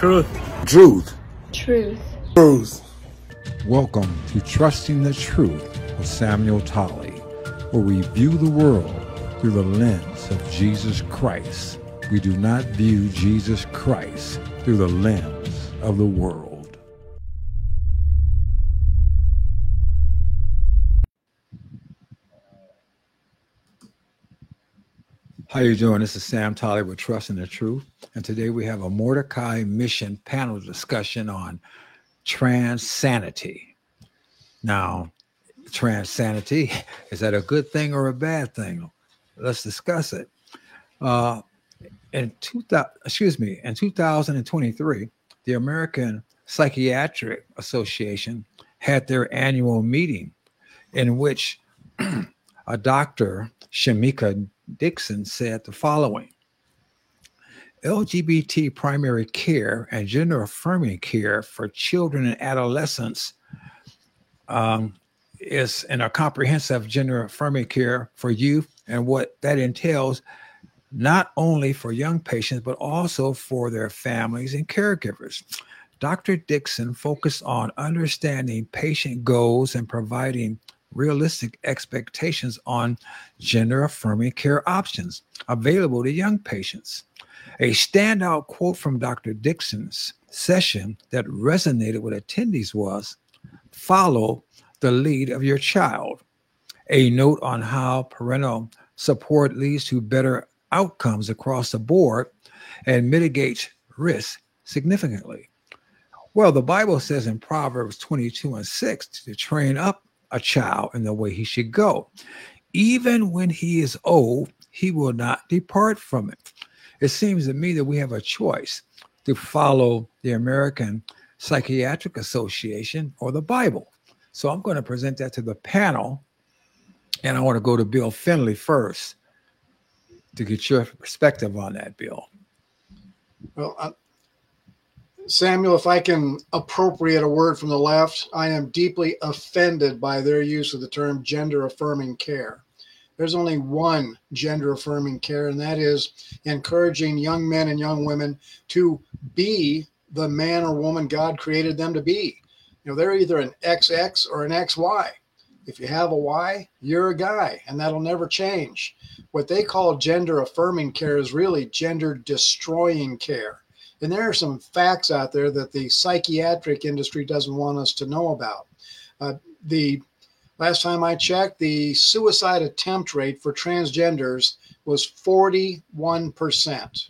Truth. Truth. Truth. Truth. Welcome to Trusting the Truth with Samuel Tolley, where we view the world through the lens of Jesus Christ. We do not view Jesus Christ through the lens of the world. How you doing? This is Sam Tolley with Trusting the Truth, and today we have a Mordecai Mission panel discussion on transanity. Now, transanity, is that a good thing or a bad thing? Let's discuss it. In 2023, the American Psychiatric Association had their annual meeting in which a Dr. Shamika Dixon said the following: LGBT primary care and gender affirming care for children and adolescents is in a comprehensive gender affirming care for youth, and what that entails, not only for young patients, but also for their families and caregivers. Dr. Dixon focused on understanding patient goals and providing realistic expectations on gender affirming care options available to young patients. A standout quote from Dr. Dixon's session that resonated with attendees was, "Follow the lead of your child." A note on how parental support leads to better outcomes across the board and mitigates risk significantly. Well, the Bible says in Proverbs 22:6 to train up a child in the way he should go. Even when he is old, he will not depart from it. It seems to me that we have a choice to follow the American Psychiatric Association or the Bible. So I'm going to present that to the panel, and I want to go to Bill Finley first to get your perspective on that, Bill. Well, Samuel, if I can appropriate a word from the left, I am deeply offended by their use of the term gender affirming care. There's only one gender affirming care, and that is encouraging young men and young women to be the man or woman God created them to be. You know, they're either an XX or an XY. If you have a Y, you're a guy, and that'll never change. What they call gender affirming care is really gender destroying care. And there are some facts out there that the psychiatric industry doesn't want us to know about. The last time I checked, the suicide attempt rate for transgenders was 41%.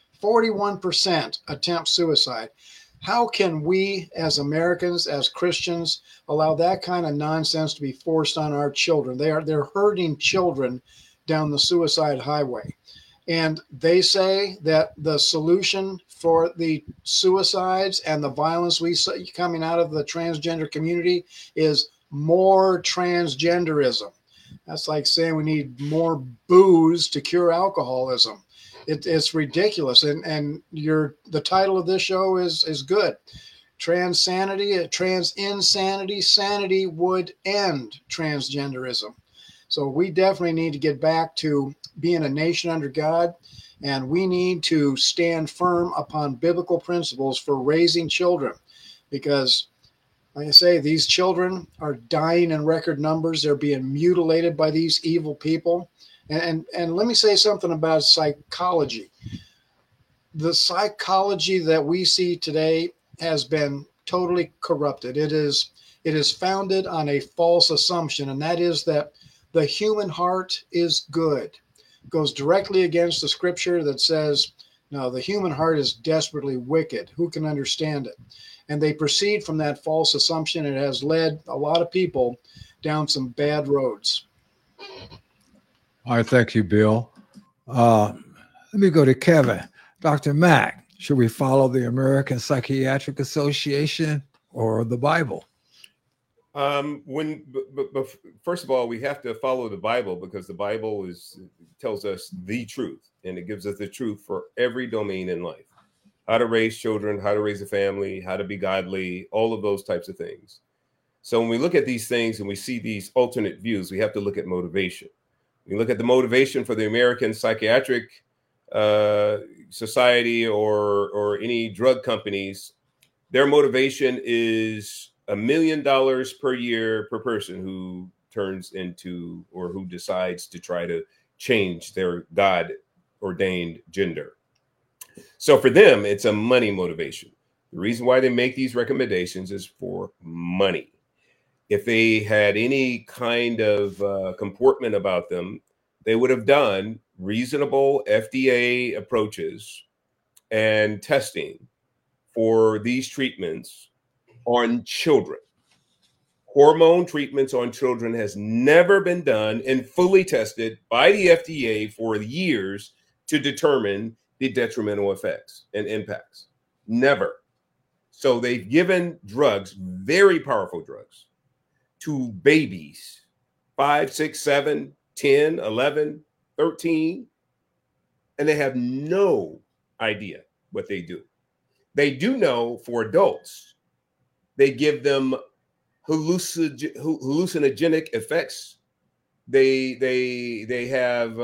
41% attempt suicide. How can we as Americans, as Christians, allow that kind of nonsense to be forced on our children? They're hurting children down the suicide highway. And they say that the solution for the suicides and the violence we see coming out of the transgender community is more transgenderism. That's like saying we need more booze to cure alcoholism. It's ridiculous. And the title of this show is good. Transanity, transinsanity, sanity would end transgenderism. So we definitely need to get back to being a nation under God, and we need to stand firm upon biblical principles for raising children, because, like I say, these children are dying in record numbers. They're being mutilated by these evil people. And let me say something about psychology. The psychology that we see today has been totally corrupted. It is founded on a false assumption, and that is that the human heart is good. It goes directly against the scripture that says, no, the human heart is desperately wicked. Who can understand it? And they proceed from that false assumption. It has led a lot of people down some bad roads. All right, thank you, Bill. Let me go to Kevin. Dr. Mack, should we follow the American Psychiatric Association or the Bible? First of all, we have to follow the Bible, because the Bible tells us the truth, and it gives us the truth for every domain in life: how to raise children, how to raise a family, how to be godly, all of those types of things. So when we look at these things and we see these alternate views, we have to look at motivation. We look at the motivation for the American Psychiatric society or any drug companies, their motivation is $1 million per year per person who turns into or who decides to try to change their God ordained gender. So for them, it's a money motivation. The reason why they make these recommendations is for money. If they had any kind of comportment about them, they would have done reasonable FDA approaches and testing for these treatments on children. Hormone treatments on children has never been done and fully tested by the FDA for years to determine the detrimental effects and impacts. Never. So they've given drugs, very powerful drugs, to babies, 5, 6, 7, 10, 11, 13, and they have no idea what they do. They do know for adults, they give them hallucinogenic effects. They have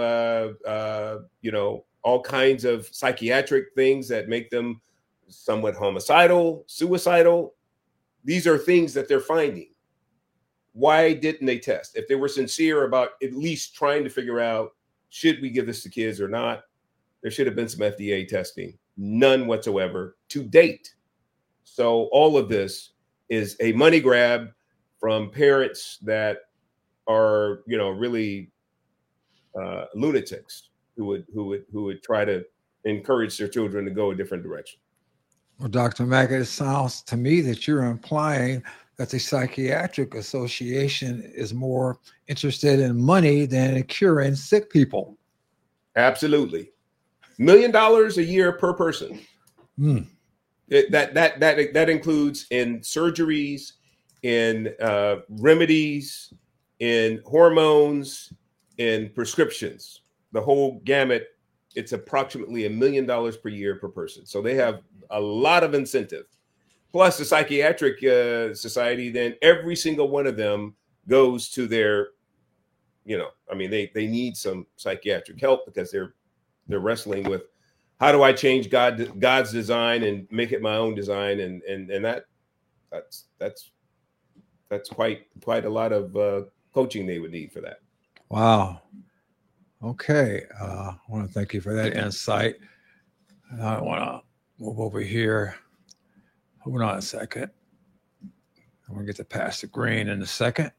all kinds of psychiatric things that make them somewhat homicidal, suicidal. These are things that they're finding. Why didn't they test? If they were sincere about at least trying to figure out, should we give this to kids or not, there should have been some FDA testing. None whatsoever to date. So all of this is a money grab from parents that are, really lunatics who would try to encourage their children to go a different direction. Well, Dr. Mack, it sounds to me that you're implying that the Psychiatric Association is more interested in money than in curing sick people. Absolutely. $1 million a year per person. That includes in surgeries, in remedies, in hormones, in prescriptions, the whole gamut. It's approximately $1 million per year per person. So they have a lot of incentive. Plus the Psychiatric Society, then every single one of them goes to their, they need some psychiatric help because they're wrestling with, how do I change God's design and make it my own design? And that's quite a lot of coaching they would need for that. Wow. Okay. I want to thank you for that insight. I want to move over here. Hold on a second. I'm going to get to Pastor Green in a second.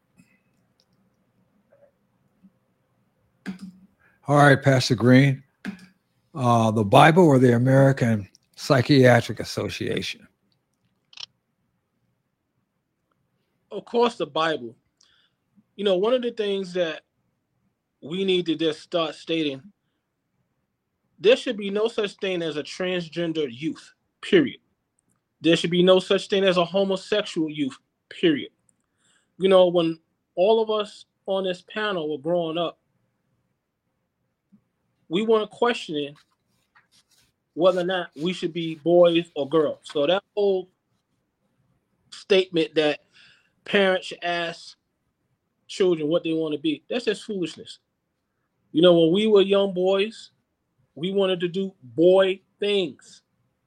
All right, Pastor Green. The Bible or the American Psychiatric Association? Of course, the Bible. One of the things that we need to just start stating, there should be no such thing as a transgender youth, period. There should be no such thing as a homosexual youth, period. When all of us on this panel were growing up, we weren't questioning whether or not we should be boys or girls. So that whole statement that parents should ask children what they want to be, that's just foolishness. When we were young boys, we wanted to do boy things.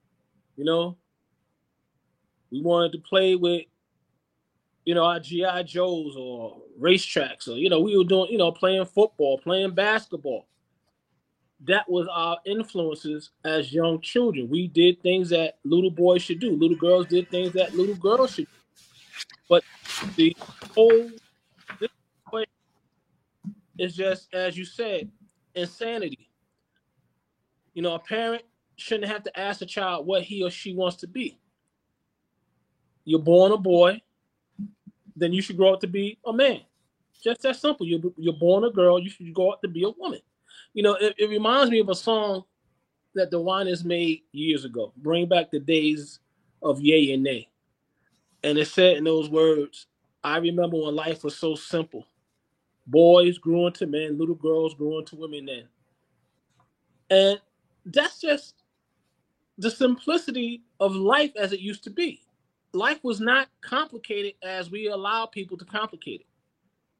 We wanted to play with, our G.I. Joes or racetracks, or, we were doing, playing football, playing basketball. That was our influences as young children. We did things that little boys should do. Little girls did things that little girls should do. But the whole situation is just, as you said, insanity. A parent shouldn't have to ask a child what he or she wants to be. You're born a boy, then you should grow up to be a man. Just that simple. You're born a girl, you should grow up to be a woman. It reminds me of a song that the Winans made years ago, Bring Back the Days of Yay and Nay. And it said in those words, I remember when life was so simple. Boys grew into men, little girls grew into women then. And that's just the simplicity of life as it used to be. Life was not complicated as we allow people to complicate it.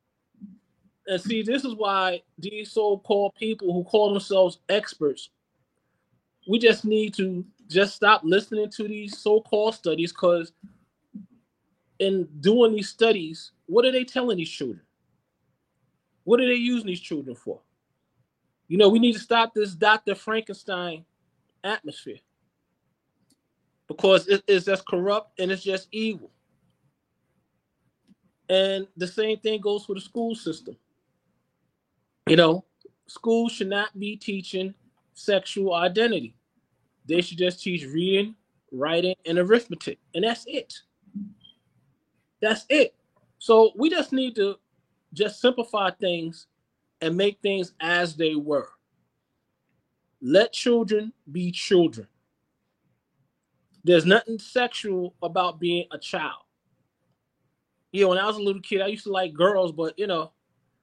And see, this is why these so-called people who call themselves experts we just need to just stop listening to these so-called studies, because in doing these studies, what are they telling these children? What are they using these children for? You know, we need to stop this Dr. Frankenstein atmosphere, because it's just corrupt and it's just evil. And the same thing goes for the school system. You know, schools should not be teaching sexual identity. They should just teach reading, writing, and arithmetic. And that's it. That's it. So we just need to just simplify things and make things as they were. Let children be children. There's nothing sexual about being a child. You know, when I was a little kid, I used to like girls, but, you know,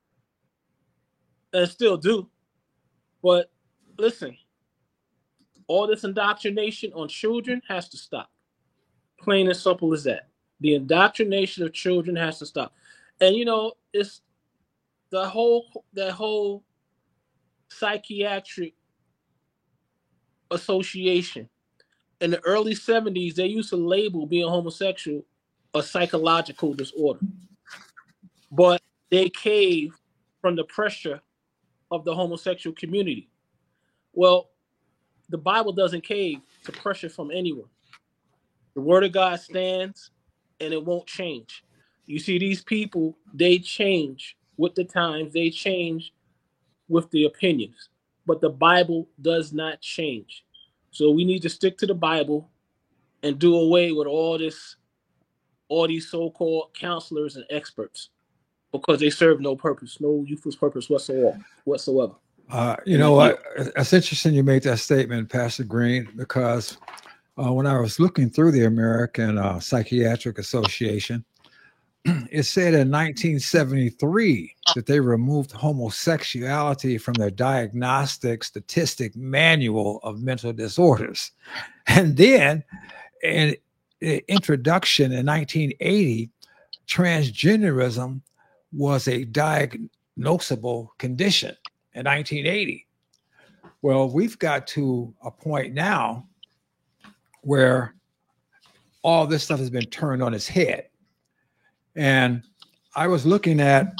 and still do. But listen, all this indoctrination on children has to stop. Plain and simple as that. The indoctrination of children has to stop. And, you know, it's that whole psychiatric association. In the early 70s, they used to label being homosexual a psychological disorder. But they caved from the pressure of the homosexual community. Well, the Bible doesn't cave to pressure from anyone. The word of God stands and it won't change. You see, these people, they change with the times, they change with the opinions, but the Bible does not change. So we need to stick to the Bible and do away with all these so-called counselors and experts, because they serve no purpose, no useful purpose whatsoever. You know what? It's interesting you made that statement, Pastor Green, because when I was looking through the American Psychiatric Association, it said in 1973 that they removed homosexuality from their diagnostic statistic manual of mental disorders. And then in the introduction in 1980, transgenderism was a diagnosable condition in 1980. Well, we've got to a point now where all this stuff has been turned on its head. And I was looking at,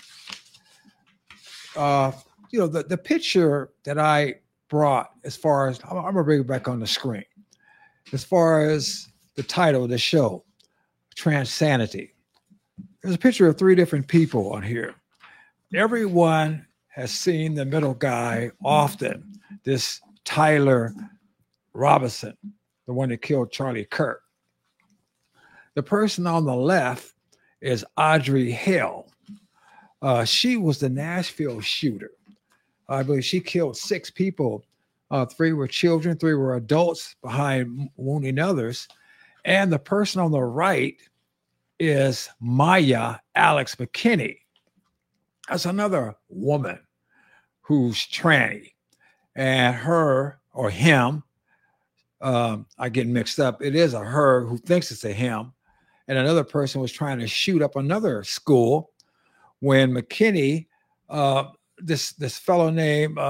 the picture that I brought, as far as, I'm going to bring it back on the screen, as far as the title of the show, Transanity. There's a picture of 3 different people on here. Everyone has seen the middle guy often, this Tyler Robinson, the one that killed Charlie Kirk. The person on the left is Audrey Hale. She was the Nashville shooter. I believe she killed 6 people. 3 were children, 3 were adults behind wounding others. And the person on the right is Maya Alex McKinney. That's another woman who's tranny. And her or him, I get mixed up. It is a her who thinks it's a him. And another person was trying to shoot up another school when McKinney, this fellow named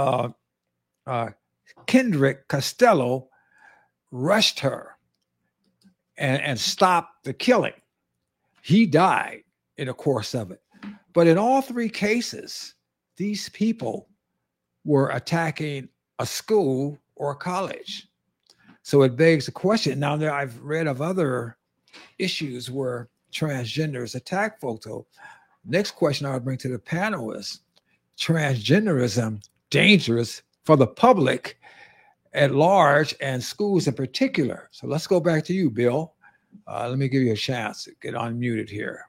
Kendrick Costello, rushed her and stopped the killing. He died in the course of it. But in all 3 cases, these people were attacking a school or a college. So it begs the question. Now, I've read of other issues where transgenders attack folks. So next question I would bring to the panel is, transgenderism dangerous for the public at large and schools in particular? So let's go back to you, Bill. Let me give you a chance to get unmuted here.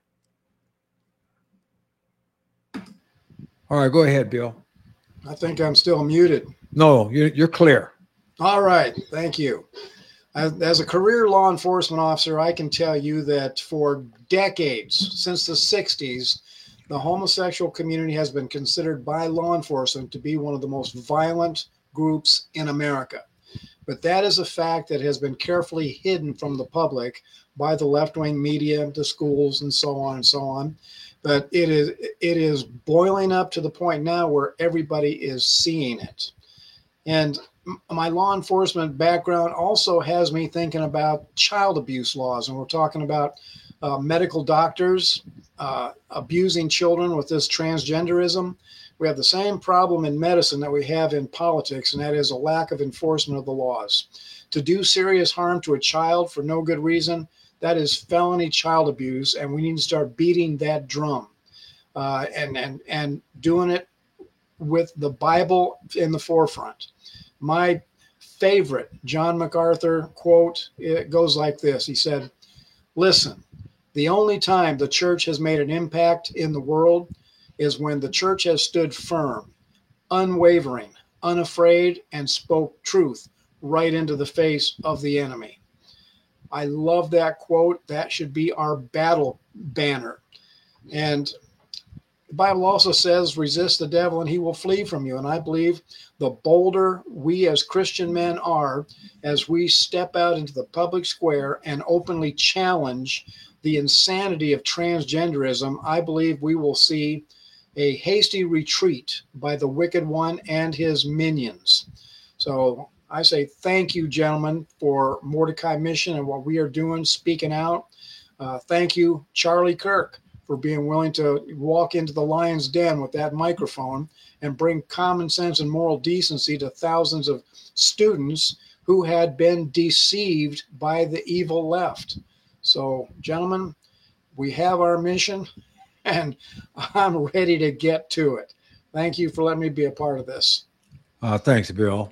All right, go ahead, Bill. I think I'm still muted. No, you're clear. All right, thank you. As a career law enforcement officer, I can tell you that for decades, since the 60s, the homosexual community has been considered by law enforcement to be one of the most violent groups in America. But that is a fact that has been carefully hidden from the public by the left-wing media, the schools, and so on and so on. But it is boiling up to the point now where everybody is seeing it. And my law enforcement background also has me thinking about child abuse laws. And we're talking about medical doctors abusing children with this transgenderism. We have the same problem in medicine that we have in politics, and that is a lack of enforcement of the laws. To do serious harm to a child for no good reason, that is felony child abuse, and we need to start beating that drum and doing it with the Bible in the forefront. My favorite John MacArthur quote, it goes like this. He said, "Listen, the only time the church has made an impact in the world is when the church has stood firm, unwavering, unafraid, and spoke truth right into the face of the enemy." I love that quote. That should be our battle banner. And the Bible also says, resist the devil and he will flee from you. And I believe the bolder we as Christian men are, as we step out into the public square and openly challenge the insanity of transgenderism, I believe we will see a hasty retreat by the wicked one and his minions. So I say thank you, gentlemen, for Mordecai Mission and what we are doing, speaking out. Thank you, Charlie Kirk, for being willing to walk into the lion's den with that microphone and bring common sense and moral decency to thousands of students who had been deceived by the evil left. So, gentlemen, we have our mission, and I'm ready to get to it. Thank you for letting me be a part of this. Thanks, Bill.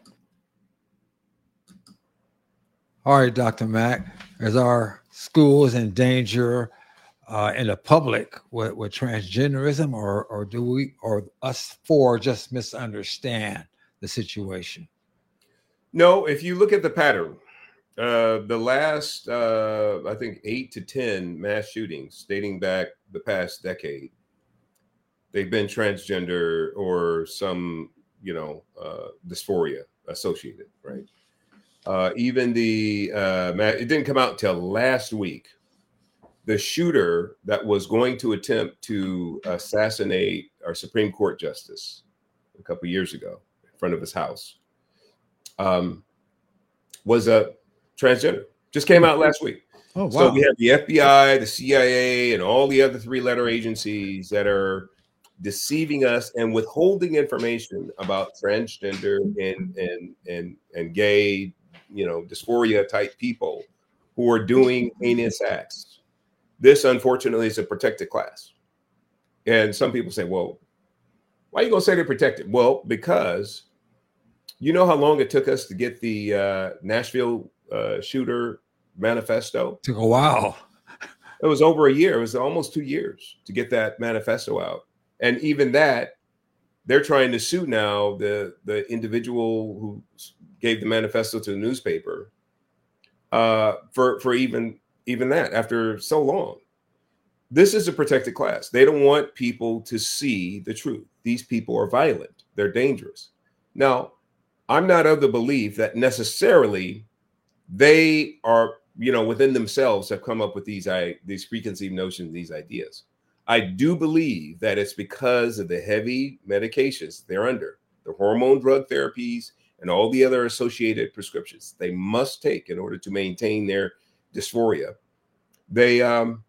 All right, Dr. Mack, is our schools in danger in the public with transgenderism, or do we, or us four, just misunderstand the situation? No, if you look at the pattern, the last, I think, 8 to 10 mass shootings dating back the past decade, they've been transgender or some, dysphoria associated, right? Even it didn't come out until last week. The shooter that was going to attempt to assassinate our Supreme Court justice a couple of years ago in front of his house was a transgender. Just came out last week. Oh, wow. So we have the FBI, the CIA, and all the other three-letter agencies that are deceiving us and withholding information about transgender and gay, dysphoria type people who are doing heinous acts. This, unfortunately, is a protected class. And some people say, well, why are you going to say they're protected? Well, because you know how long it took us to get the Nashville shooter manifesto? It took a while. It was over a year. It was almost 2 years to get that manifesto out. And even that, they're trying to sue now the individual who gave the manifesto to the newspaper for even that after so long. This is a protected class. They don't want people to see the truth. These people are violent. They're dangerous. Now, I'm not of the belief that necessarily they are, within themselves have come up with these preconceived notions, these ideas. I do believe that it's because of the heavy medications they're under, the hormone drug therapies, and all the other associated prescriptions they must take in order to maintain their dysphoria. They that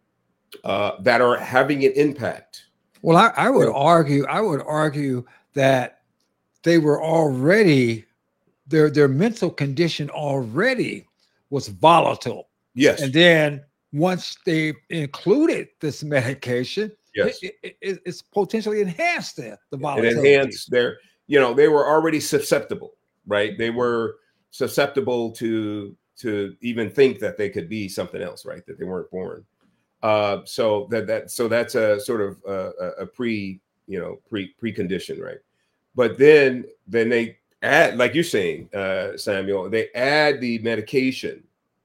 are having an impact. Well, I would argue that they were already, their mental condition already was volatile. Yes. And then once they included this medication, yes, it's potentially enhanced the volatility. It enhanced their, they were already susceptible, right? They were susceptible to even think that they could be something else, right? That they weren't born. So that's a sort of a precondition, right? But then they add, like you're saying, Samuel, they add the medication,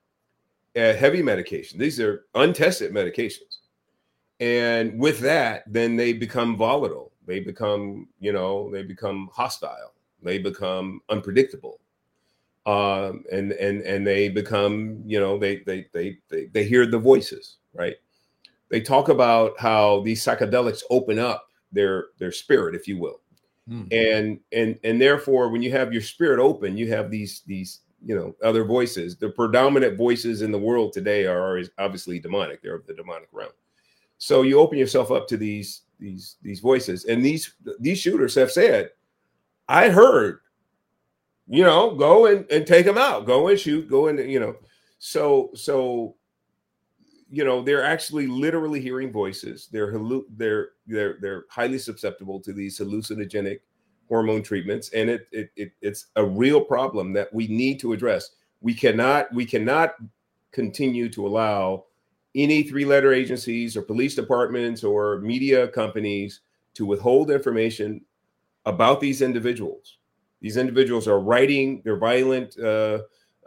heavy medication. These are untested medications. And with that, then they become volatile. They become, hostile. They become unpredictable. And they become, they hear the voices, right? They talk about how these psychedelics open up their spirit, if you will. And therefore, when you have your spirit open, you have these other voices. The predominant voices in the world today are obviously demonic. They're of the demonic realm. So you open yourself up to these voices, and these shooters have said, "I heard, go and take them out, go and shoot, go and So they're actually literally hearing voices. They're highly susceptible to these hallucinogenic hormone treatments, and it's a real problem that we need to address. We cannot continue to allow any 3-letter agencies or police departments or media companies to withhold information about these individuals. These individuals are writing their violent, their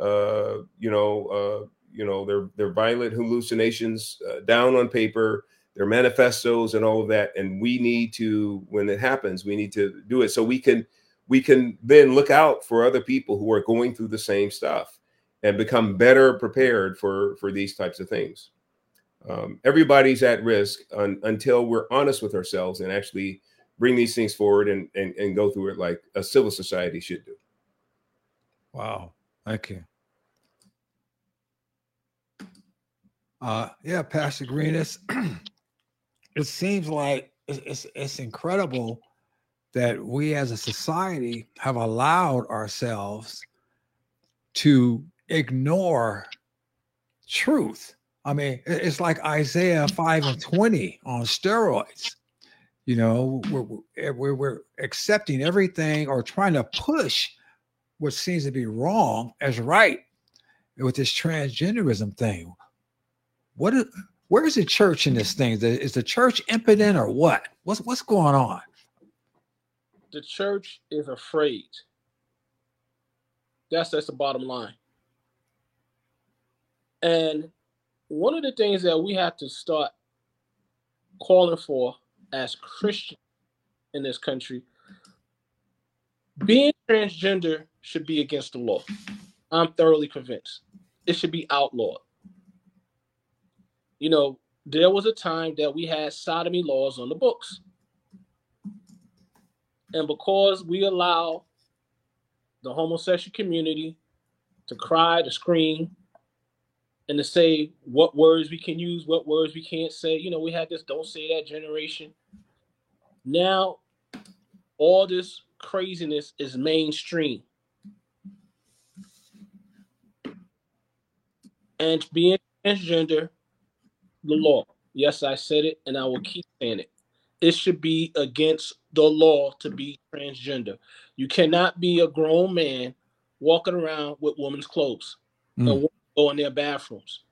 violent hallucinations down on paper, their manifestos and all of that. And we need to, when it happens, we need to do it so we can then look out for other people who are going through the same stuff and become better prepared for these types of things. Everybody's at risk until we're honest with ourselves and actually bring these things forward and go through it like a civil society should do. Wow. Thank you. Yeah, Pastor Greenis, it seems like it's incredible that we as a society have allowed ourselves to ignore truth. I mean, it's like Isaiah 5:20 on steroids. We're accepting everything or trying to push what seems to be wrong as right with this transgenderism thing. Where is the church in this thing? Is the church impotent or what? What's going on? The church is afraid. That's the bottom line. And one of the things that we have to start calling for as Christians in this country, being transgender should be against the law. I'm thoroughly convinced. It should be outlawed. There was a time that we had sodomy laws on the books. And because we allow the homosexual community to cry, to scream, and to say what words we can use, what words we can't say, we had this don't say that generation. Now, all this craziness is mainstream. And being transgender, the law. Yes, I said it, and I will keep saying it. It should be against the law to be transgender. You cannot be a grown man walking around with women's clothes and go in their bathrooms.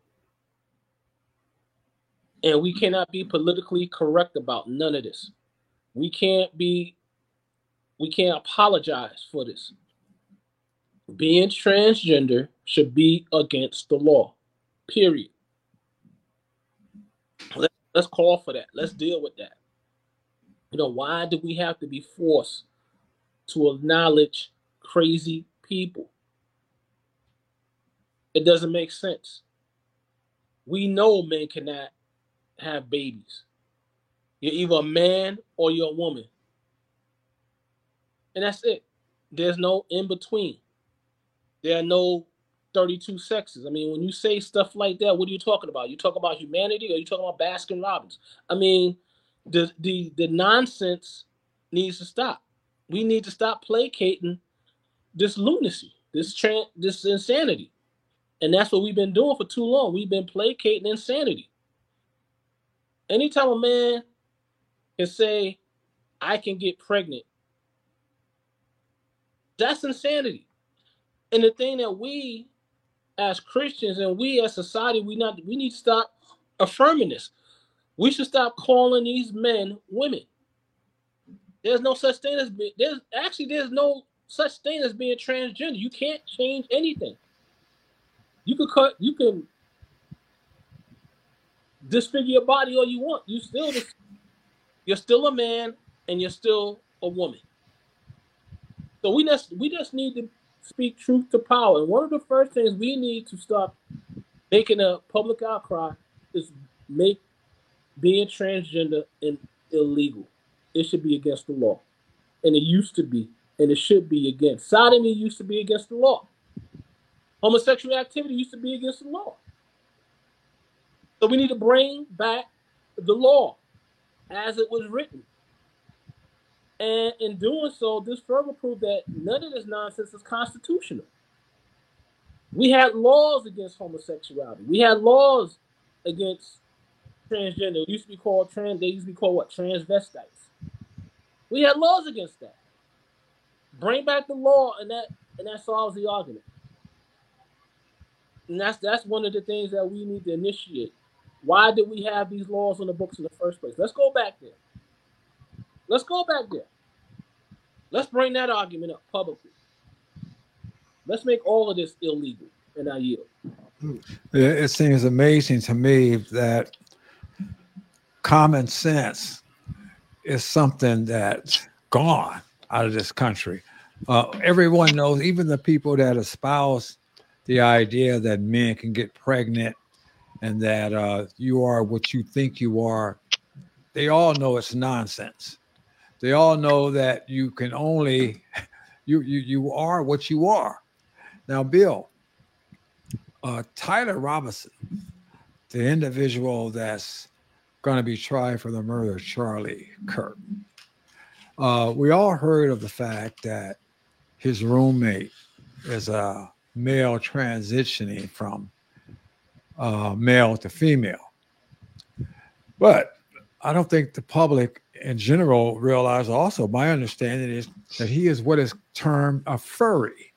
And we cannot be politically correct about none of this. We can't apologize for this. Being transgender should be against the law. Period. Let's call for that. Let's deal with that. Why do we have to be forced to acknowledge crazy people? It doesn't make sense. We know men cannot have babies. You're either a man or you're a woman. And that's it. There's no in between. There are no 32 sexes. I mean, when you say stuff like that, what are you talking about? You talking about humanity or you talking about Baskin Robbins? I mean, the nonsense needs to stop. We need to stop placating this lunacy, this insanity. And that's what we've been doing for too long. We've been placating insanity. Anytime a man can say, I can get pregnant, that's insanity. And the thing that we as Christians and we as society, we need to stop affirming this. We should stop calling these men women. There's no such thing as there's no such thing as being transgender. You can't change anything. You can disfigure your body all you want. You're still a man and you're still a woman. So we just need to speak truth to power. And one of the first things we need to stop making a public outcry is make being transgender illegal. It should be against the law. and it used to be, and it should be against. Sodomy used to be against the law. Homosexual activity used to be against the law. So we need to bring back the law as it was written. And in doing so, this further proved that none of this nonsense is constitutional. We had laws against homosexuality. We had laws against transgender. It used to be called they used to be called what? Transvestites. We had laws against that. Bring back the law, and that solves the argument. And that's one of the things that we need to initiate. Why did we have these laws on the books in the first place? Let's go back there. Let's go back there. Let's bring that argument up publicly. Let's make all of this illegal, and I yield. It seems amazing to me that common sense is something that's gone out of this country. Everyone knows, even the people that espouse the idea that men can get pregnant and that you are what you think you are, they all know it's nonsense. They all know that you can only, you are what you are. Now, Bill, Tyler Robinson, the individual that's going to be tried for the murder of Charlie Kirk, we all heard of the fact that his roommate is a male transitioning from male to female. But I don't think the public in general realize also, my understanding is that he is what is termed a furry.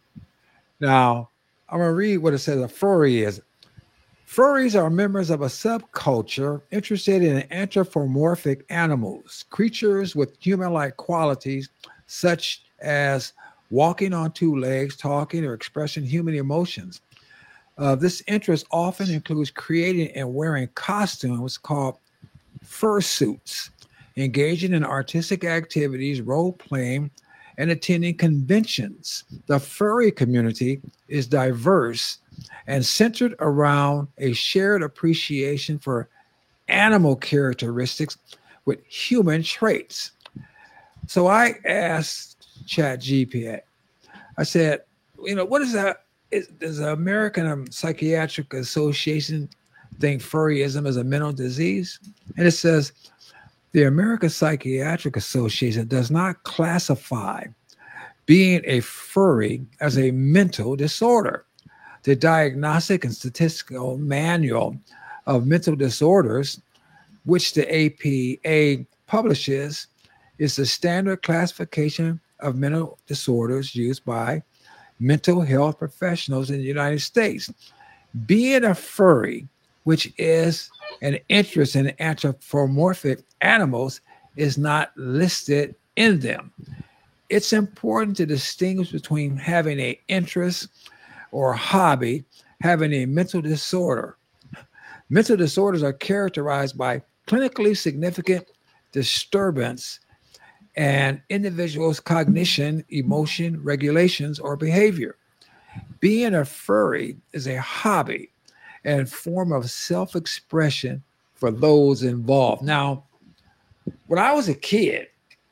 Now, I'm going to read what it says a furry is. Furries are members of a subculture interested in anthropomorphic animals, creatures with human-like qualities such as walking on two legs, talking, or expressing human emotions. This interest often includes creating and wearing costumes called fursuits, engaging in artistic activities, role-playing, and attending conventions. The furry community is diverse and centered around a shared appreciation for animal characteristics with human traits. So I asked ChatGPT, I said, what is that? Does the American Psychiatric Association think furryism is a mental disease? And it says, the American Psychiatric Association does not classify being a furry as a mental disorder. The Diagnostic and Statistical Manual of Mental Disorders, which the APA publishes, is the standard classification of mental disorders used by mental health professionals in the United States. Being a furry, which is an interest in anthropomorphic animals, is not listed in them. It's important to distinguish between having an interest or hobby, having a mental disorder. Mental disorders are characterized by clinically significant disturbance and individuals' cognition, emotion, regulations, or behavior. Being a furry is a hobby and form of self-expression for those involved. Now, when I was a kid,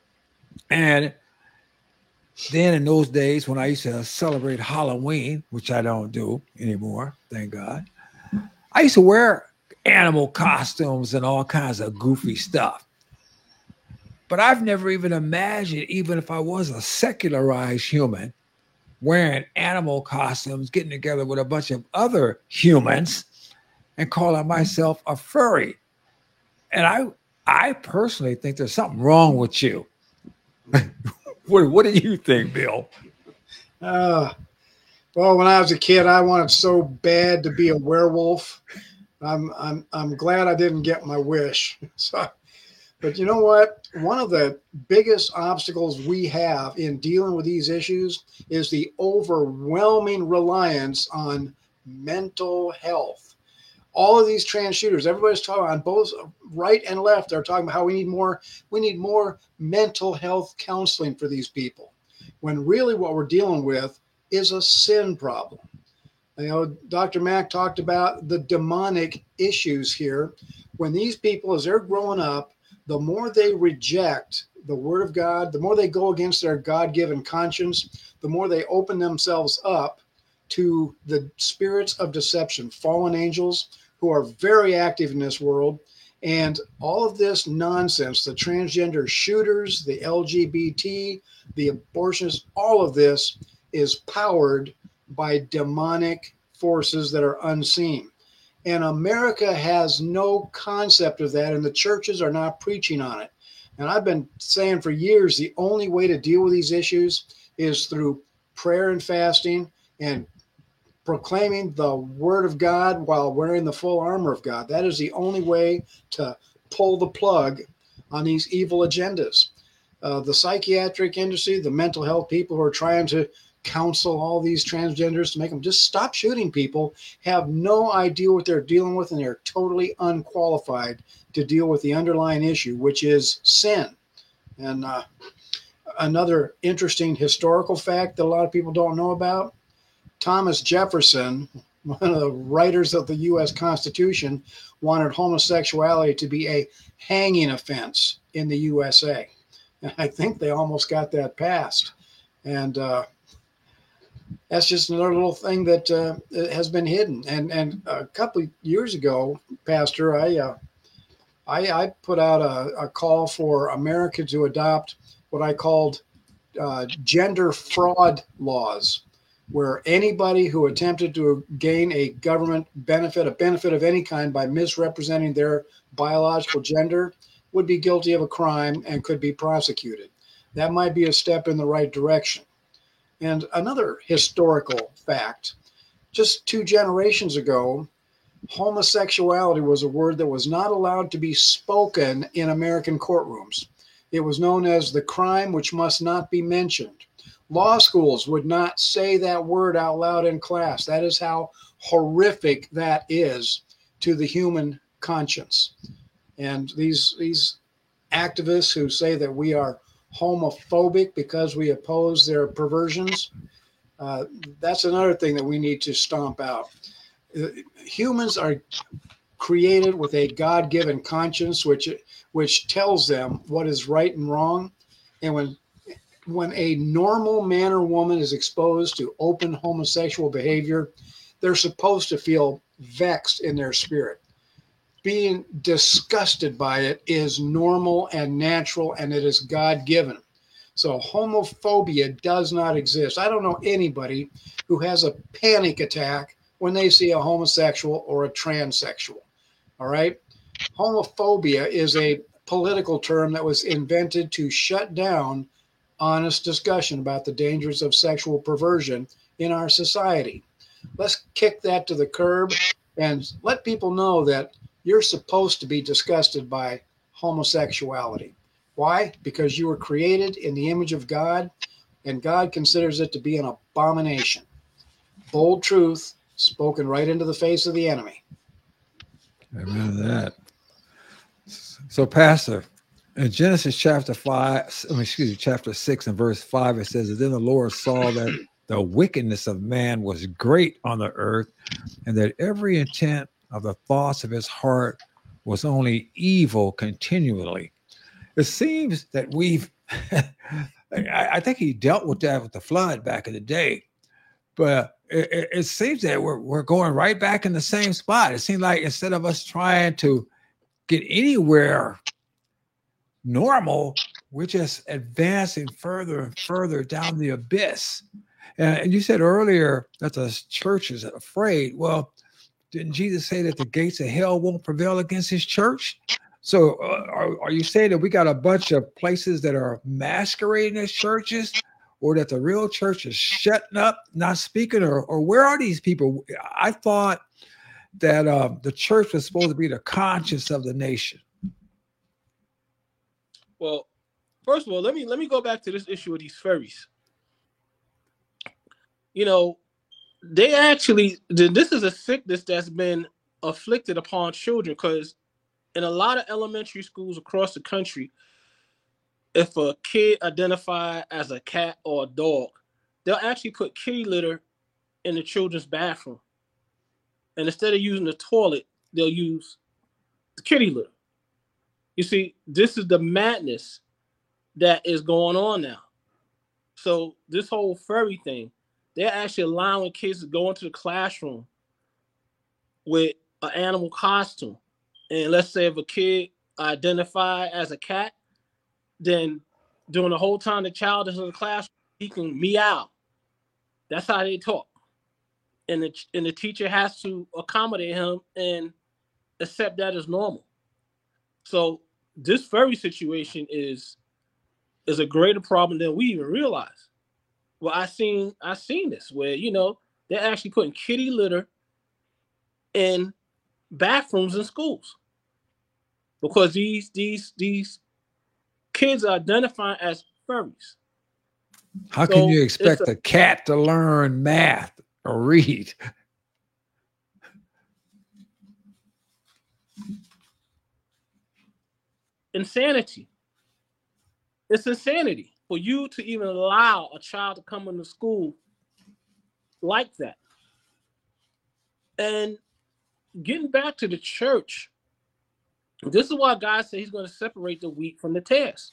and then in those days when I used to celebrate Halloween, which I don't do anymore, thank God, I used to wear animal costumes and all kinds of goofy stuff. But I've never even imagined, even if I was a secularized human, wearing animal costumes, getting together with a bunch of other humans and calling myself a furry. And I personally think there's something wrong with you. What do you think, Bill? Well, when I was a kid, I wanted so bad to be a werewolf. I'm glad I didn't get my wish. But you know what? One of the biggest obstacles we have in dealing with these issues is the overwhelming reliance on mental health. All of these trans shooters, everybody's talking on both right and left, they're talking about how we need more mental health counseling for these people, when really what we're dealing with is a sin problem. Dr. Mack talked about the demonic issues here. When these people, as they're growing up, the more they reject the word of God, the more they go against their God-given conscience, the more they open themselves up to the spirits of deception, fallen angels who are very active in this world. And all of this nonsense, the transgender shooters, the LGBT, the abortionists, all of this is powered by demonic forces that are unseen. And America has no concept of that, and the churches are not preaching on it. And I've been saying for years, the only way to deal with these issues is through prayer and fasting and proclaiming the word of God while wearing the full armor of God. That is the only way to pull the plug on these evil agendas. The psychiatric industry, the mental health people who are trying to counsel all these transgenders to make them just stop shooting people have no idea what they're dealing with, and they're totally unqualified to deal with the underlying issue, which is sin. And another interesting historical fact that a lot of people don't know about, Thomas Jefferson, one of the writers of the U.S. Constitution, wanted homosexuality to be a hanging offense in the USA. And I think they almost got that passed. And that's just another little thing that has been hidden. And a couple of years ago, Pastor, I put out a call for America to adopt what I called gender fraud laws, where anybody who attempted to gain a government benefit, a benefit of any kind, by misrepresenting their biological gender would be guilty of a crime and could be prosecuted. That might be a step in the right direction. And another historical fact, just 2 generations ago, homosexuality was a word that was not allowed to be spoken in American courtrooms. It was known as the crime which must not be mentioned. Law schools would not say that word out loud in class. That is how horrific that is to the human conscience. And these activists who say that we are homophobic because we oppose their perversions, that's another thing that we need to stomp out. Humans are created with a God-given conscience which tells them what is right and wrong. And when a normal man or woman is exposed to open homosexual behavior, they're supposed to feel vexed in their spirit. Being disgusted by it is normal and natural, and it is God-given. So homophobia does not exist. I don't know anybody who has a panic attack when they see a homosexual or a transsexual. All right? Homophobia is a political term that was invented to shut down honest discussion about the dangers of sexual perversion in our society. Let's kick that to the curb and let people know that you're supposed to be disgusted by homosexuality. Why? Because you were created in the image of God, and God considers it to be an abomination. Bold truth spoken right into the face of the enemy. Amen to that. So, Pastor, in Genesis chapter 6 and verse 5, it says, "And then the Lord saw that the wickedness of man was great on the earth, and that every intent of the thoughts of his heart was only evil continually." It seems that I think he dealt with that with the flood back in the day, but it seems that we're going right back in the same spot. It seems like instead of us trying to get anywhere normal, we're just advancing further and further down the abyss. And you said earlier that the church is afraid. Well, didn't Jesus say that the gates of hell won't prevail against his church? So are you saying that we got a bunch of places that are masquerading as churches, or that the real church is shutting up, not speaking, or where are these people? I thought that the church was supposed to be the conscience of the nation. Well, first of all, let me go back to this issue of these ferries. You know, this is a sickness that's been afflicted upon children, because in a lot of elementary schools across the country, if a kid identified as a cat or a dog, they'll actually put kitty litter in the children's bathroom. And instead of using the toilet, they'll use the kitty litter. You see, this is the madness that is going on now. So this whole furry thing, they're actually allowing kids to go into the classroom with an animal costume. And let's say if a kid identifies as a cat, then during the whole time the child is in the classroom, he can meow. That's how they talk. And the teacher has to accommodate him and accept that as normal. So this furry situation is a greater problem than we even realize. Well, I seen this where, you know, they're actually putting kitty litter in bathrooms in schools because these kids are identifying as furries. How can you expect a cat to learn math or read? Insanity. It's insanity for you to even allow a child to come into school like that. And getting back to the church, this is why God said he's going to separate the wheat from the tares.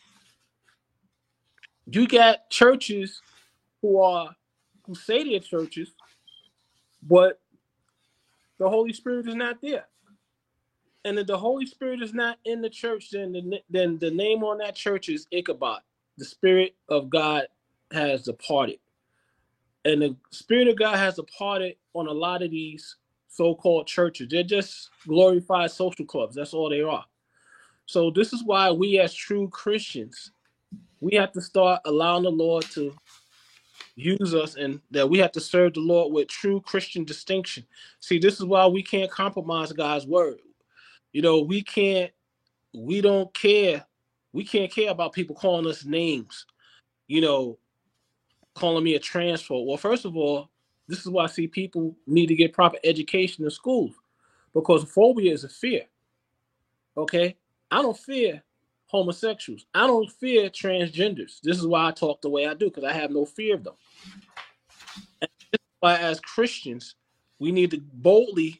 You got churches who say they're churches, but the Holy Spirit is not there. And if the Holy Spirit is not in the church, then the name on that church is Ichabod. The Spirit of God has departed. And the Spirit of God has departed on a lot of these so-called churches. They're just glorified social clubs. That's all they are. So this is why we as true Christians, we have to start allowing the Lord to use us, and that we have to serve the Lord with true Christian distinction. See, this is why we can't compromise God's word. You know, we can't care about people calling us names, you know, calling me a transphobe. Well, first of all, this is why I see people need to get proper education in schools, because phobia is a fear. Okay? I don't fear homosexuals. I don't fear transgenders. This is why I talk the way I do, because I have no fear of them. And this is why as Christians, we need to boldly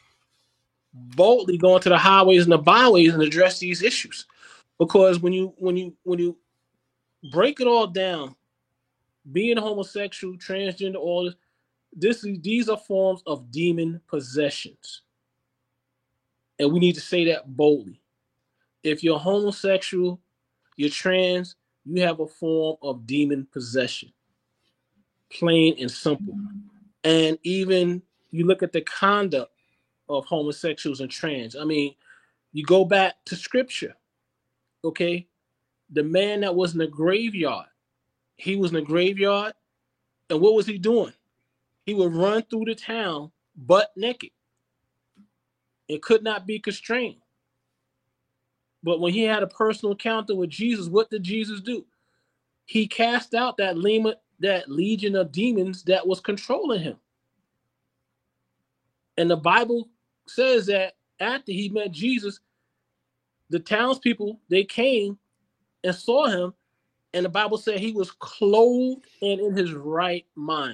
go into the highways and the byways and address these issues. Because when you break it all down, being homosexual, transgender, all this, these are forms of demon possessions. And we need to say that boldly. If you're homosexual, you're trans, you have a form of demon possession. Plain and simple. And even you look at the conduct of homosexuals and trans. I mean, you go back to scripture, okay? The man that was in the graveyard, he was in the graveyard, and what was he doing? He would run through the town butt naked. It could not be constrained. But when he had a personal encounter with Jesus, what did Jesus do? He cast out that legion of demons that was controlling him. And the Bible says that after he met Jesus, the townspeople, they came and saw him, and the Bible said he was clothed and in his right mind.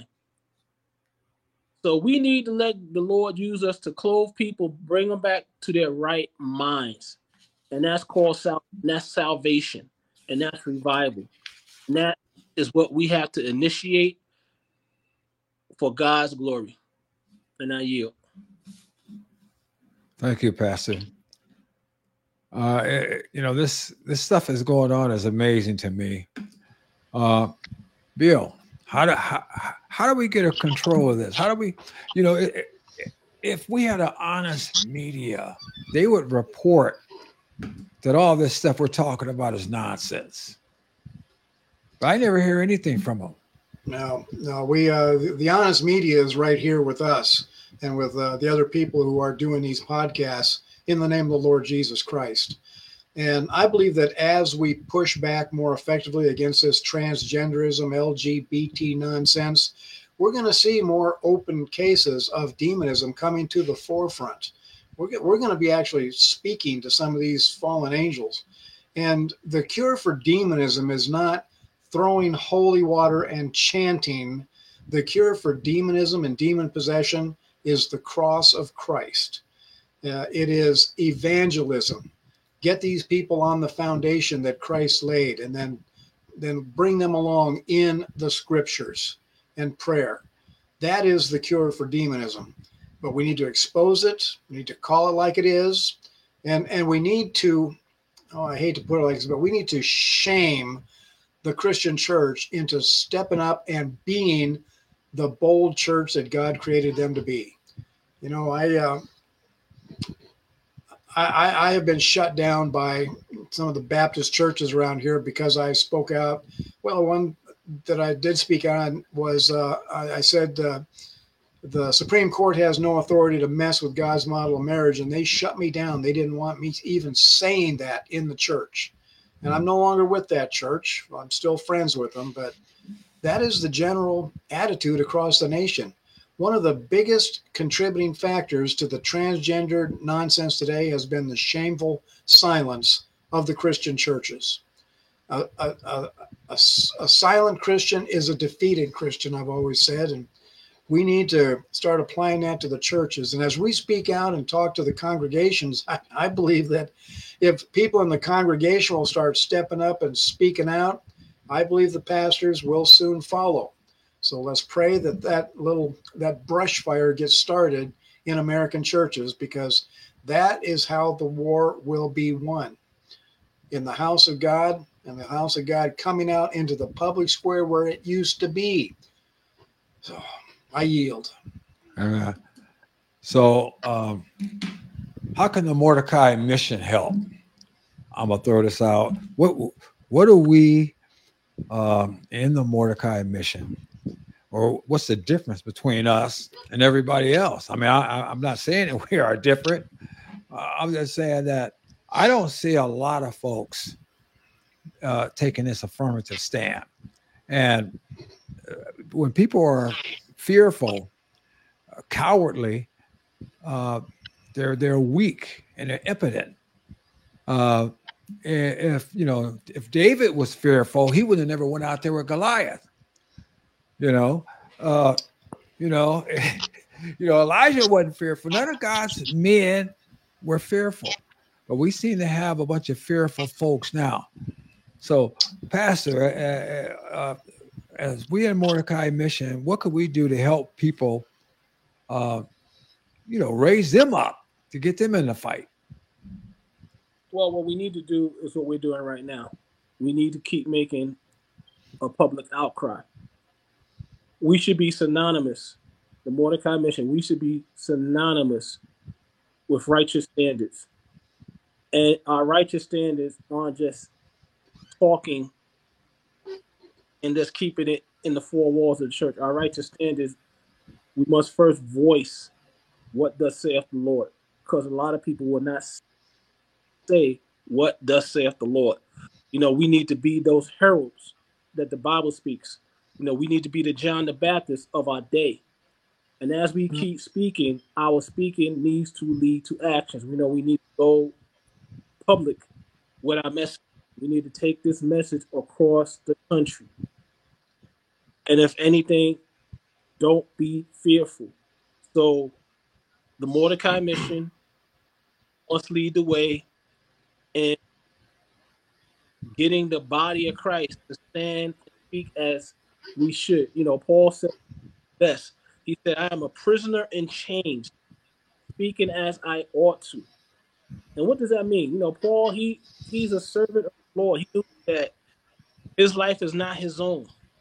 So we need to let the Lord use us to clothe people, bring them back to their right minds. And that's called salvation, and that's revival. And that is what we have to initiate for God's glory. And I yield. Thank you, Pastor. You know, this stuff is going on is amazing to me. Bill, how do we get a control of this? How do we, you know, if we had an honest media, they would report that all this stuff we're talking about is nonsense. But I never hear anything from them. No, we the honest media is right here with us and with the other people who are doing these podcasts in the name of the Lord Jesus Christ. And I believe that as we push back more effectively against this transgenderism, LGBT nonsense, we're going to see more open cases of demonism coming to the forefront. We're going to be actually speaking to some of these fallen angels. And the cure for demonism is not throwing holy water and chanting. The cure for demonism and demon possession is the cross of Christ. It is evangelism. Get these people on the foundation that Christ laid, and then then bring them along in the scriptures and prayer. That is the cure for demonism. But we need to expose it. We need to call it like it is. And we need to, I hate to put it like this, but we need to shame the Christian church into stepping up and being the bold church that God created them to be. You know, I have been shut down by some of the Baptist churches around here because I spoke out. Well, one that I did speak on was I said the Supreme Court has no authority to mess with God's model of marriage, and they shut me down. They didn't want me even saying that in the church. And I'm no longer with that church. I'm still friends with them, but that is the general attitude across the nation. One of the biggest contributing factors to the transgender nonsense today has been the shameful silence of the Christian churches. A silent Christian is a defeated Christian, I've always said, and we need to start applying that to the churches. And as we speak out and talk to the congregations, I believe that if people in the congregation will start stepping up and speaking out, I believe the pastors will soon follow. So let's pray that that brush fire gets started in American churches, because that is how the war will be won. In the house of God, and the house of God coming out into the public square where it used to be. So I yield. So how can the Mordecai mission help? I'm gonna throw this out. What are we in the Mordecai mission? Or what's the difference between us and everybody else? I mean, I'm not saying that we are different. I'm just saying that I don't see a lot of folks taking this affirmative stand. And when people are fearful, cowardly, they're weak and they're impotent. If David was fearful, he would have never went out there with Goliath. Elijah wasn't fearful. None of God's men were fearful, but we seem to have a bunch of fearful folks now. So, Pastor, as we in Mordecai mission, what could we do to help people, raise them up to get them in the fight? Well, what we need to do is what we're doing right now. We need to keep making a public outcry. We should be synonymous, the Mordecai mission, we should be synonymous with righteous standards. And our righteous standards aren't just talking and just keeping it in the four walls of the church. Our righteous standards, we must first voice what thus saith the Lord, because a lot of people will not say what thus saith the Lord. We need to be those heralds that the Bible speaks. We need to be the John the Baptist of our day. And as we keep speaking, our speaking needs to lead to actions. We need to go public with our message. We need to take this message across the country. And if anything, don't be fearful. So the Mordecai mission must lead the way in getting the body of Christ to stand and speak as we should. Paul said best. He said, I am a prisoner in chains, speaking as I ought to. And what does that mean? Paul, he's a servant of the Lord. He knew that his life is not his own,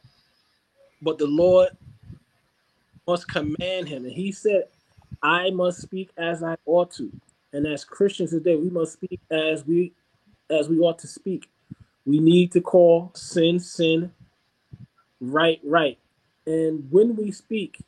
but the Lord must command him. And he said, I must speak as I ought to. And as Christians today, we must speak as we ought to speak. We need to call sin, sin, right, right. And when we speak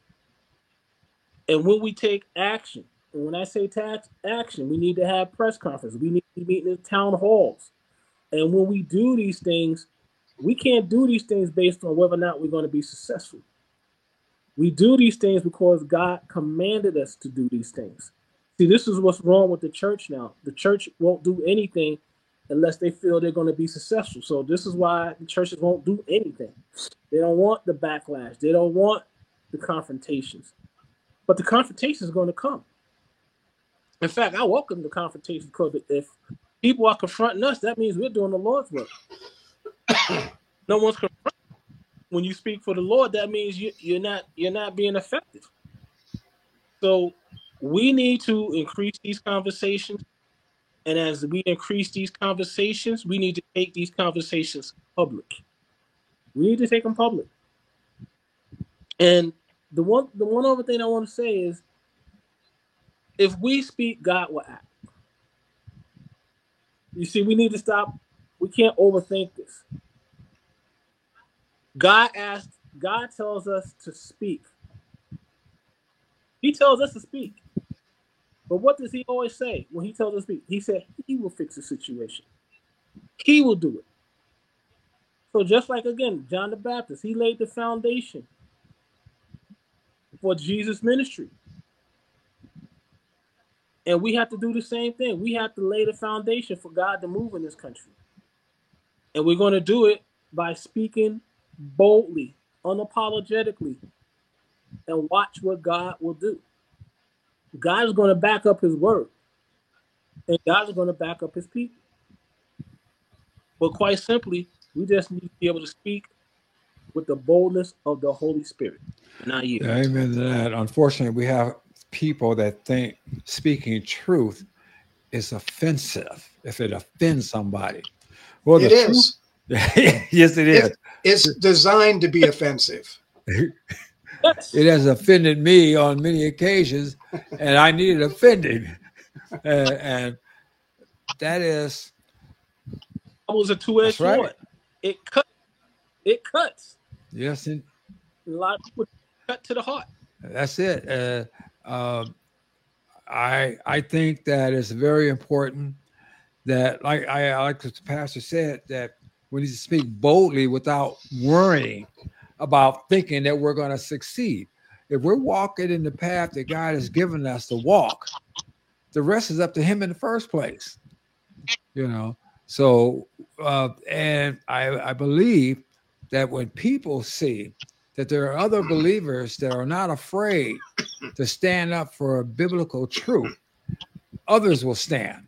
and when we take action, and when I say action, we need to have press conferences. We need to be meeting in town halls. And when we do these things, we can't do these things based on whether or not we're going to be successful. We do these things because God commanded us to do these things. See, this is what's wrong with the church now. The church won't do anything unless they feel they're going to be successful. So this is why the churches won't do anything. They don't want the backlash. They don't want the confrontations. But the confrontation is going to come. In fact, I welcome the confrontation, because if people are confronting us, that means we're doing the Lord's work. No one's confronted. When you speak for the Lord, that means you're not being effective. So we need to increase these conversations, and as we increase these conversations, we need to take these conversations public. We need to take them public. And the one other thing I want to say is, if we speak, God will act. You see, we need to stop. We can't overthink this. God tells us to speak. He tells us to speak. But what does he always say when he tells us to speak? He said he will fix the situation. He will do it. So just like, again, John the Baptist, he laid the foundation for Jesus' ministry. And we have to do the same thing. We have to lay the foundation for God to move in this country. And we're going to do it by speaking boldly, unapologetically, and watch what God will do. God is going to back up his word, and God is going to back up his people. But quite simply, we just need to be able to speak with the boldness of the Holy Spirit. And I yield. Amen to that. Unfortunately, we have people that think speaking truth is offensive if it offends somebody. Well, It is. Yes, it is. It's designed to be offensive. Yes. It has offended me on many occasions, and I needed offending. And that is. That was a two-edged That's right. sword. It cuts. Yes, and A lot of people cut to the heart. that's it. I think that it's very important that, like what the pastor said, that we need to speak boldly without worrying about thinking that we're going to succeed. If we're walking in the path that God has given us to walk, the rest is up to him in the first place. You know, so and I believe that when people see that there are other believers that are not afraid to stand up for biblical truth, others will stand.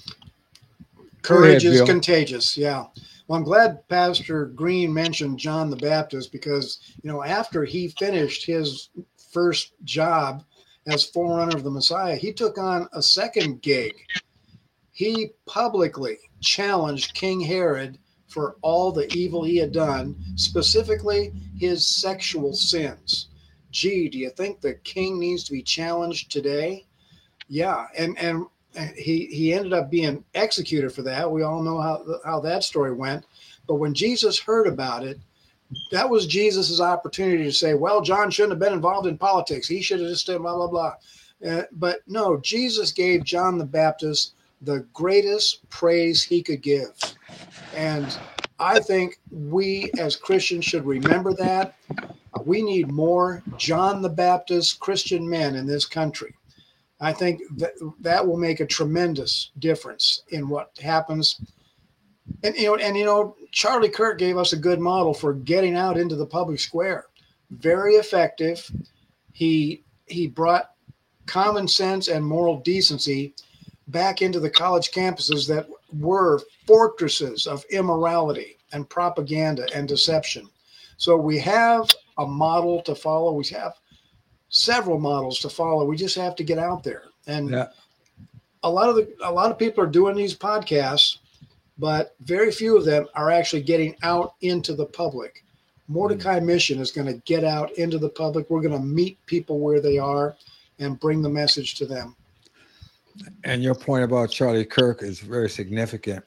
Courage Go ahead, is Bill. contagious. Yeah. Well, I'm glad Pastor Green mentioned John the Baptist because, after he finished his first job as forerunner of the Messiah, he took on a second gig. He publicly challenged King Herod for all the evil he had done, specifically his sexual sins. Gee, do you think the king needs to be challenged today? Yeah, and he ended up being executed for that. We all know how that story went. But when Jesus heard about it, that was Jesus's opportunity to say, well, John shouldn't have been involved in politics. He should have just said blah, blah, blah. But no, Jesus gave John the Baptist the greatest praise he could give. And I think we as Christians should remember that. We need more John the Baptist Christian men in this country. I think that will make a tremendous difference in what happens. And Charlie Kirk gave us a good model for getting out into the public square. Very effective. He brought common sense and moral decency back into the college campuses that were fortresses of immorality and propaganda and deception. So we have a model to follow. We have several models to follow. We just have to get out there. And a lot of people are doing these podcasts, but very few of them are actually getting out into the public. Mordecai Mission is going to get out into the public. We're going to meet people where they are and bring the message to them. And your point about Charlie Kirk is very significant,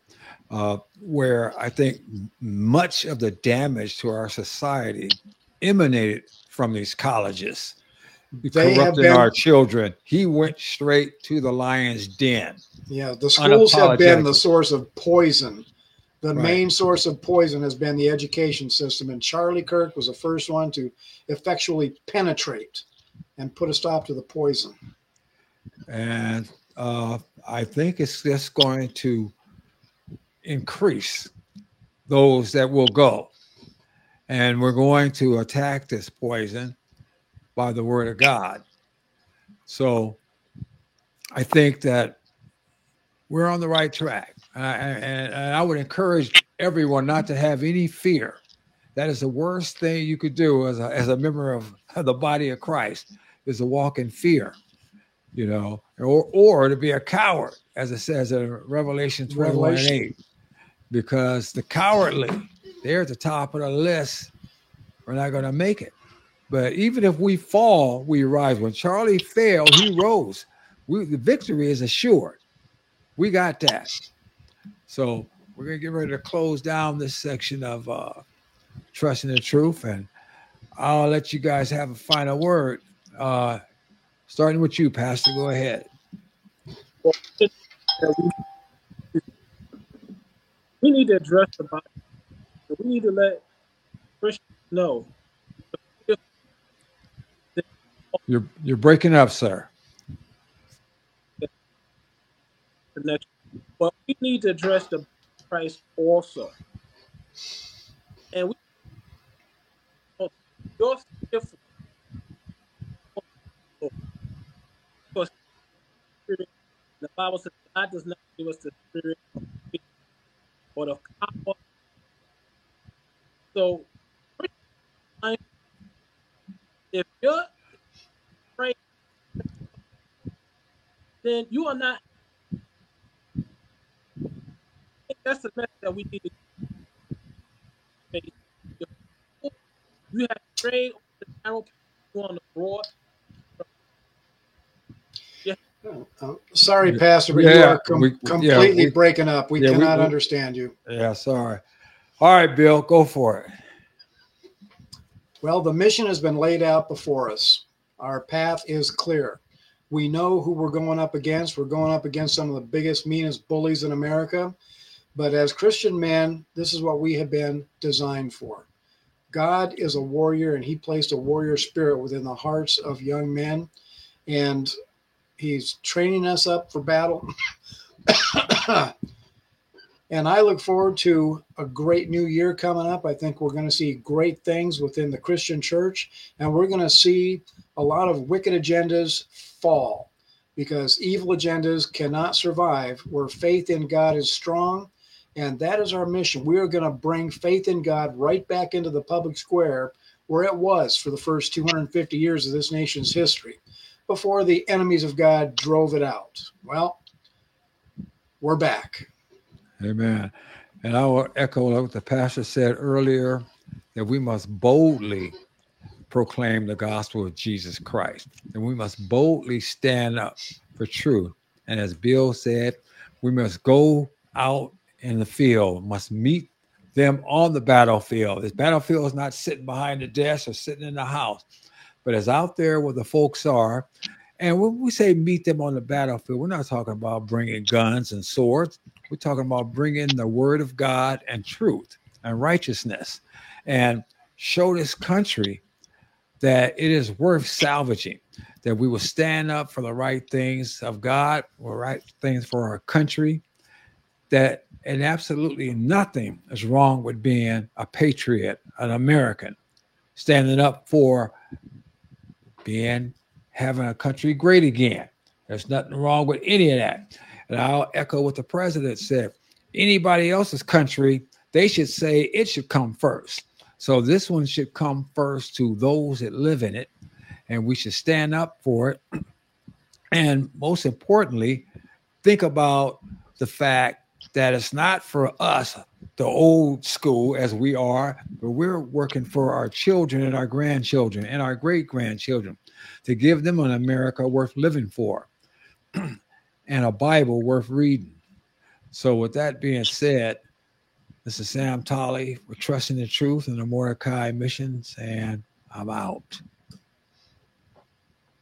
where I think much of the damage to our society emanated from these colleges. Corrupting our children. He went straight to the lion's den. Yeah, the schools have been the source of poison. The main source of poison has been the education system, and Charlie Kirk was the first one to effectually penetrate and put a stop to the poison. And I think it's just going to increase those that will go. And we're going to attack this poison by the word of God. So I think that we're on the right track. And I would encourage everyone not to have any fear That is the worst thing you could do as a member of the body of Christ, is to walk in fear, or to be a coward, as it says in Revelation 21:8, because the cowardly, they're at the top of the list. We're not going to make it. But even if we fall, we rise. When Charlie fell, he rose. The victory is assured. We got that. So we're going to get ready to close down this section of Trusting the Truth, and I'll let you guys have a final word. Starting with you, Pastor. Go ahead. Well, we need to address the Bible. We need to let Christians know. You're breaking up, sir. But we need to address the Christ also. And you're fearful. The Bible says God does not give us the spirit of fear, but of power. So, if you're afraid, then you are not. I think that's the message that we need to face. You have strayed on the narrow path, on the broad. Yeah. Sorry, Pastor, but you are completely breaking up. We cannot understand you. Yeah, sorry. All right, Bill, go for it. Well, the mission has been laid out before us. Our path is clear. We know who we're going up against. We're going up against some of the biggest, meanest bullies in America. But as Christian men, this is what we have been designed for. God is a warrior, and he placed a warrior spirit within the hearts of young men. And he's training us up for battle. And I look forward to a great new year coming up. I think we're going to see great things within the Christian church, and we're going to see a lot of wicked agendas fall, because evil agendas cannot survive where faith in God is strong. And that is our mission. We are going to bring faith in God right back into the public square where it was for the first 250 years of this nation's history, before the enemies of God drove it out. Well, we're back. Amen. And I will echo what the pastor said earlier, that we must boldly proclaim the gospel of Jesus Christ. And we must boldly stand up for truth. And as Bill said, we must go out in the field, must meet them on the battlefield. This battlefield is not sitting behind the desk or sitting in the house, but it's out there where the folks are. And when we say meet them on the battlefield, we're not talking about bringing guns and swords. We're talking about bringing the word of God and truth and righteousness, and show this country that it is worth salvaging, that we will stand up for the right things of God, or right things for our country, and absolutely nothing is wrong with being a patriot, an American, standing up for having a country great again. There's nothing wrong with any of that. And I'll echo what the president said. Anybody else's country, they should say it should come first. So this one should come first to those that live in it, and we should stand up for it. And most importantly, think about the fact that it's not for us, the old school as we are, but we're working for our children and our grandchildren and our great-grandchildren to give them an America worth living for and a Bible worth reading. So with that being said, this is Sam Tolley. We're Trusting the Truth and the Mordecai Missions, and I'm out.